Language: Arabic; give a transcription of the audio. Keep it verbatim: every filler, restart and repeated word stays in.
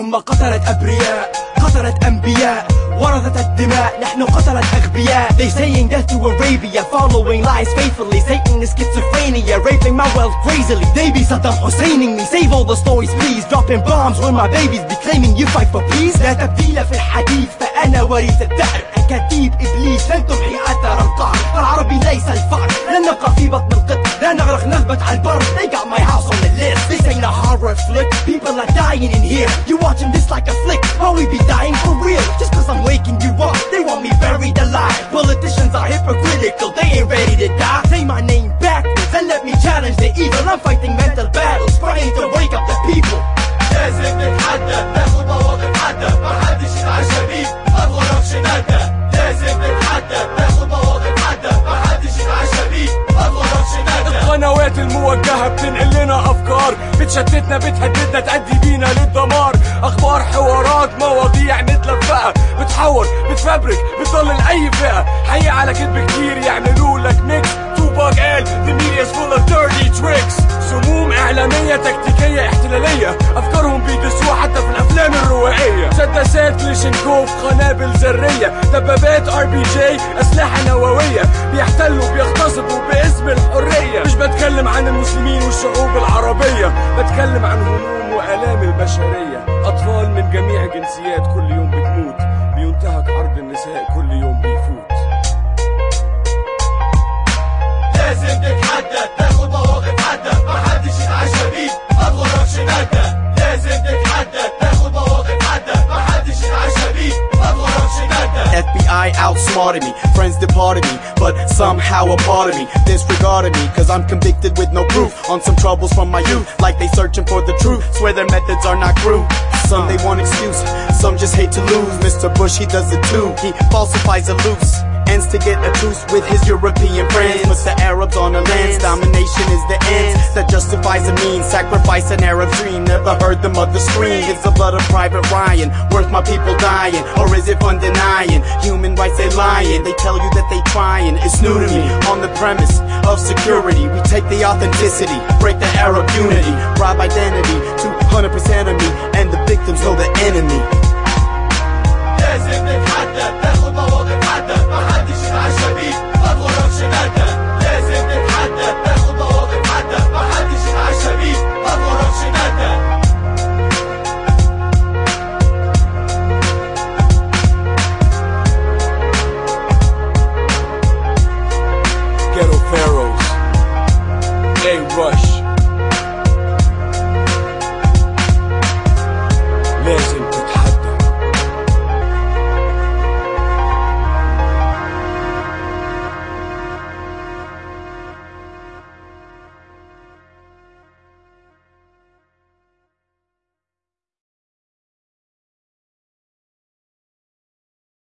هم قتلة أبرياء، قتلة أنبياء، ورثة الدماء، نحن قتلة أغبياء. They saying death to Arabia, following lies faithfully. Satan is schizophrenia, raping my wealth crazily. They be Saddam Husseining me, save all the stories please. Dropping bombs when my babies be claiming you fight for peace. لا تبديل في الحديث فأنا وريث الدهر، أكاذيب إبليس لن تمحي أثر القهر. العربي ليس الفار، لن نبقى في بطن القط، لا نغرق نثبت على البر. They got my house on the list. This ain't a horror flick, people are dying in here. You watching this like a flick, while we be dying for real. Just cause I'm waking you up, they want me buried alive. Politicians are hypocritical, they ain't ready to die. Say my name backwards and let me challenge the evil. I'm fighting mental battles, trying to wake up the people. لازم نتحدى، ناخد مواقف حادة، محدش يتعشى بيه، ما تغرقش ندى. لازم نتحدى، ناخد مواقف حادة، محدش يتعشى بيه، ما تغرقش ندى. القنوات الموجهة بتنقل لنا أفكار، بتشتتنا بتهددنا تأدي بينا للدمار. أخبار حوارات مواضيع متلفقة، بتحور بتفبرك بتضلل أي فئة. حقيقة على كذب كتير يعملوا لك ميكس. توباك قال the media's full of dirty tricks. سموم إعلامية تكتيكية احتلالية، أفكارهم بيدسوها حتى في الأفلام الروائية. مسدسات كليشنكوف، قنابل ذرية، دبابات ار بي جي، أسلحة نووية. بيحتلوا بيغتصبوا باسم الحرية. مش بتكلم عن المسلمين والشعوب العربية، بتكلم عن هموم وآلام البشرية. أطفال من جميع الجنسيات كل يوم بتموت، بينتهك عرض النساء كل يوم بيفوت. لازم نتحدى، ناخد مواقف حادة، محدش يتعشى بيه، ما تغرقش ندى. لازم نتحدى، ناخد مواقف حادة، محدش يتعشى بيه، ما تغرقش ندى. F B I outsmarted me, friends departed me, but somehow a part of me disregarded me. Cause I'm convicted with no proof on some troubles from my youth. Like they searching for the truth, swear their methods are not true. Some they want excuse, some just hate to lose. Mister Bush, he does it too, he falsifies a loose ends to get a truce with his European friends. Puts the Arabs on the lands, domination is the end that justifies a means. Sacrifice an Arab dream, never heard the mother scream. Is the blood of Private Ryan worth my people dying, or is it fun denying? Human rights they lying, they tell you that they trying. It's new to me, on the premise of security. We take the authenticity, break the Arab unity, rob identity, two hundred percent of me, and the victims know the enemy. لازم نتحدى، ناخد مواقف حادة، محدش يتعشى بيه، ما تغرقش ندى. لازم نتحدى، ناخد مواقف حادة، محدش يتعشى بيه، ما تغرقش ندى. Ghetto Pharaohs, A Rush, Legend.